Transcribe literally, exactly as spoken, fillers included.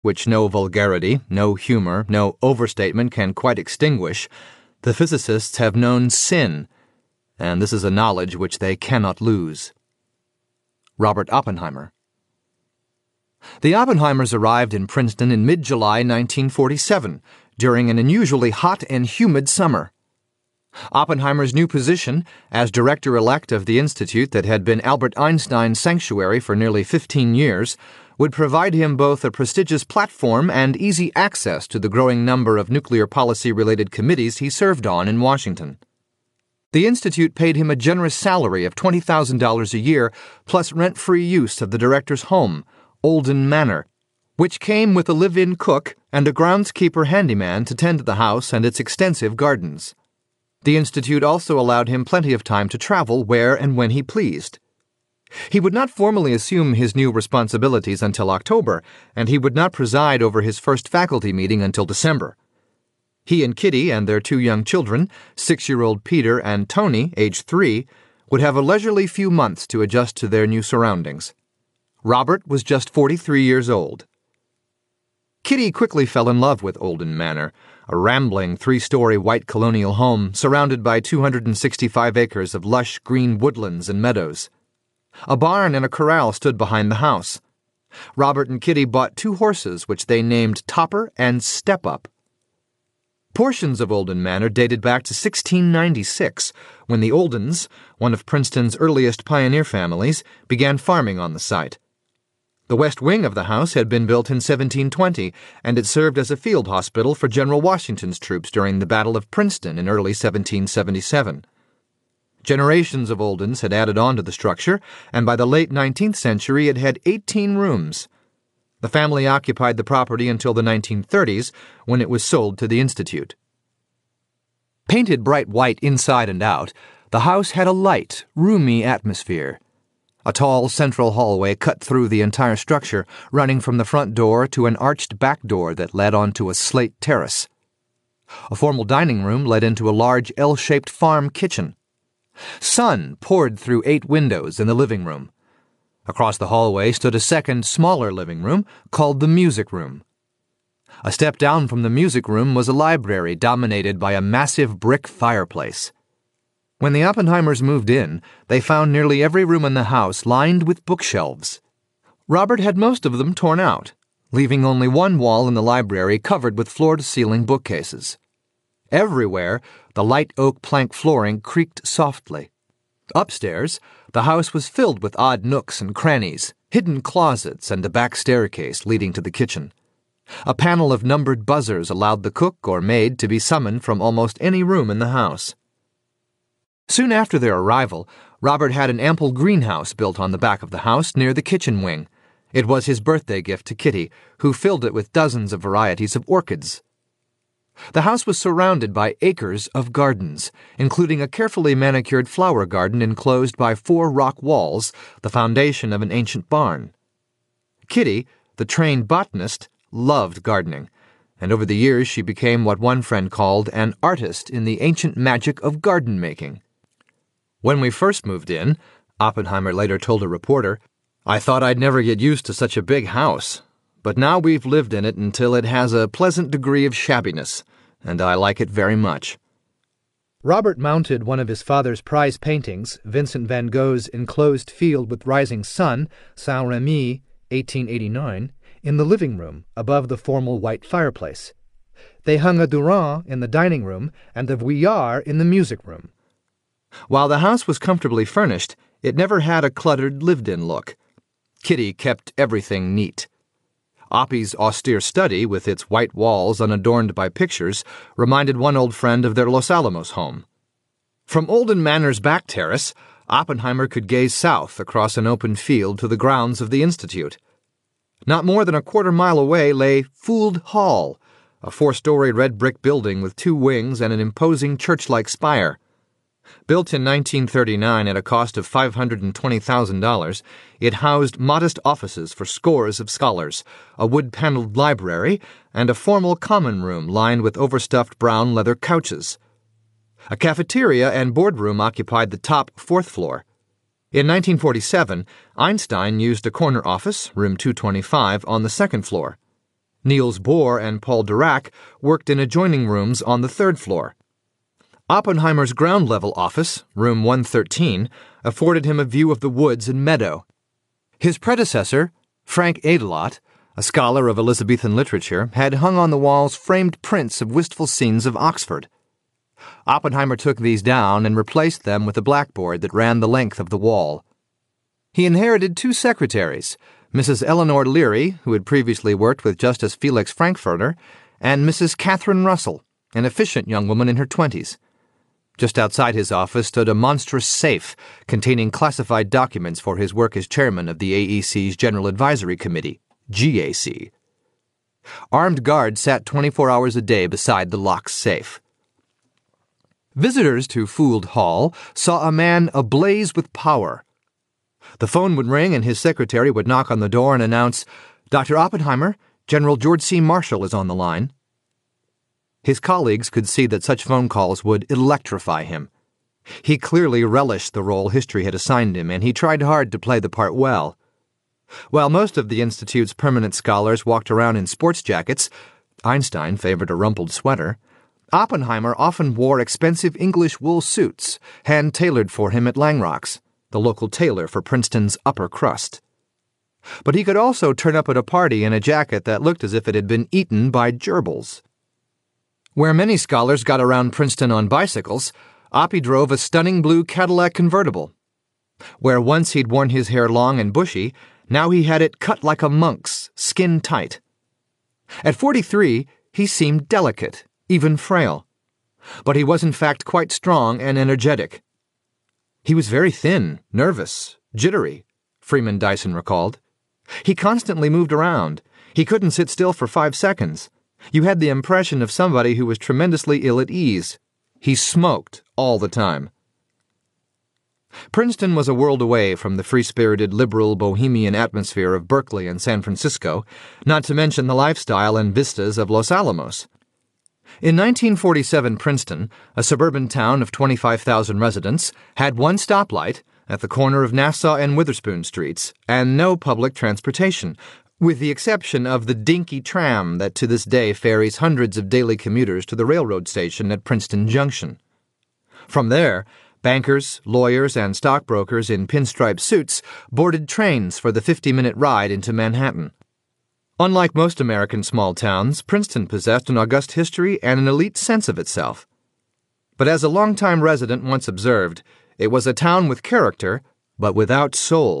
which no vulgarity, no humor, no overstatement can quite extinguish, the physicists have known sin, and this is a knowledge which they cannot lose. Robert Oppenheimer. The Oppenheimers arrived in Princeton in mid-July nineteen forty-seven, during an unusually hot and humid summer. Oppenheimer's new position, as director-elect of the institute that had been Albert Einstein's sanctuary for nearly fifteen years, would provide him both a prestigious platform and easy access to the growing number of nuclear policy-related committees he served on in Washington. The institute paid him a generous salary of twenty thousand dollars a year, plus rent-free use of the director's home, Olden Manor, which came with a live-in cook and a groundskeeper handyman to tend to the house and its extensive gardens. The institute also allowed him plenty of time to travel where and when he pleased. He would not formally assume his new responsibilities until October, and he would not preside over his first faculty meeting until December. He and Kitty and their two young children, six-year-old Peter and Tony, age three, would have a leisurely few months to adjust to their new surroundings. Robert was just forty-three years old. Kitty quickly fell in love with Olden Manor, a rambling three-story white colonial home surrounded by two hundred sixty-five acres of lush green woodlands and meadows. A barn and a corral stood behind the house. Robert and Kitty bought two horses which they named Topper and Step Up. Portions of Olden Manor dated back to sixteen ninety-six, when the Oldens, one of Princeton's earliest pioneer families, began farming on the site. The west wing of the house had been built in seventeen twenty, and it served as a field hospital for General Washington's troops during the Battle of Princeton in early seventeen seventy-seven. Generations of Oldens had added on to the structure, and by the late nineteenth century it had eighteen rooms. The family occupied the property until the nineteen thirties, when it was sold to the Institute. Painted bright white inside and out, the house had a light, roomy atmosphere. A tall central hallway cut through the entire structure, running from the front door to an arched back door that led onto a slate terrace. A formal dining room led into a large L-shaped farm kitchen. Sun poured through eight windows in the living room. Across the hallway stood a second, smaller living room called the music room. A step down from the music room was a library dominated by a massive brick fireplace. When the Oppenheimers moved in, they found nearly every room in the house lined with bookshelves. Robert had most of them torn out, leaving only one wall in the library covered with floor-to-ceiling bookcases. Everywhere, the light oak plank flooring creaked softly. Upstairs, the house was filled with odd nooks and crannies, hidden closets, and a back staircase leading to the kitchen. A panel of numbered buzzers allowed the cook or maid to be summoned from almost any room in the house. Soon after their arrival, Robert had an ample greenhouse built on the back of the house near the kitchen wing. It was his birthday gift to Kitty, who filled it with dozens of varieties of orchids. The house was surrounded by acres of gardens, including a carefully manicured flower garden enclosed by four rock walls, the foundation of an ancient barn. Kitty, the trained botanist, loved gardening, and over the years she became what one friend called an artist in the ancient magic of garden making. When we first moved in, Oppenheimer later told a reporter, I thought I'd never get used to such a big house, but now we've lived in it until it has a pleasant degree of shabbiness, and I like it very much. Robert mounted one of his father's prize paintings, Vincent van Gogh's Enclosed Field with Rising Sun, Saint-Remy, eighteen eighty-nine, in the living room above the formal white fireplace. They hung a Durand in the dining room and a Vuillard in the music room. While the house was comfortably furnished, it never had a cluttered, lived-in look. Kitty kept everything neat. Oppie's austere study, with its white walls unadorned by pictures, reminded one old friend of their Los Alamos home. From Olden Manor's back terrace, Oppenheimer could gaze south across an open field to the grounds of the Institute. Not more than a quarter mile away lay Fould Hall, a four-story red brick building with two wings and an imposing church-like spire. Built in nineteen thirty-nine at a cost of five hundred twenty thousand dollars, it housed modest offices for scores of scholars, a wood-paneled library, and a formal common room lined with overstuffed brown leather couches. A cafeteria and boardroom occupied the top fourth floor. In nineteen forty-seven, Einstein used a corner office, room two twenty-five, on the second floor. Niels Bohr and Paul Dirac worked in adjoining rooms on the third floor. Oppenheimer's ground-level office, room one thirteen, afforded him a view of the woods and meadow. His predecessor, Frank Adelot, a scholar of Elizabethan literature, had hung on the walls framed prints of wistful scenes of Oxford. Oppenheimer took these down and replaced them with a blackboard that ran the length of the wall. He inherited two secretaries, Missus Eleanor Leary, who had previously worked with Justice Felix Frankfurter, and Missus Catherine Russell, an efficient young woman in her twenties. Just outside his office stood a monstrous safe containing classified documents for his work as chairman of the A E C's General Advisory Committee, G A C. Armed guards sat twenty-four hours a day beside the locked safe. Visitors to Fould Hall saw a man ablaze with power. The phone would ring and his secretary would knock on the door and announce, "Doctor Oppenheimer, General George C. Marshall is on the line." His colleagues could see that such phone calls would electrify him. He clearly relished the role history had assigned him, and he tried hard to play the part well. While most of the Institute's permanent scholars walked around in sports jackets, Einstein favored a rumpled sweater, Oppenheimer often wore expensive English wool suits, hand-tailored for him at Langrock's, the local tailor for Princeton's upper crust. But he could also turn up at a party in a jacket that looked as if it had been eaten by gerbils. Where many scholars got around Princeton on bicycles, Oppie drove a stunning blue Cadillac convertible. Where once he'd worn his hair long and bushy, now he had it cut like a monk's, skin tight. At forty-three, he seemed delicate, even frail. But he was in fact quite strong and energetic. He was very thin, nervous, jittery, Freeman Dyson recalled. He constantly moved around. He couldn't sit still for five seconds. You had the impression of somebody who was tremendously ill at ease. He smoked all the time. Princeton was a world away from the free-spirited, liberal, bohemian atmosphere of Berkeley and San Francisco, not to mention the lifestyle and vistas of Los Alamos. In nineteen forty-seven, Princeton, a suburban town of twenty-five thousand residents, had one stoplight at the corner of Nassau and Witherspoon Streets, and no public transportation, with the exception of the dinky tram that to this day ferries hundreds of daily commuters to the railroad station at Princeton Junction. From there, bankers, lawyers, and stockbrokers in pinstripe suits boarded trains for the fifty-minute ride into Manhattan. Unlike most American small towns, Princeton possessed an august history and an elite sense of itself. But as a longtime resident once observed, it was a town with character, but without soul.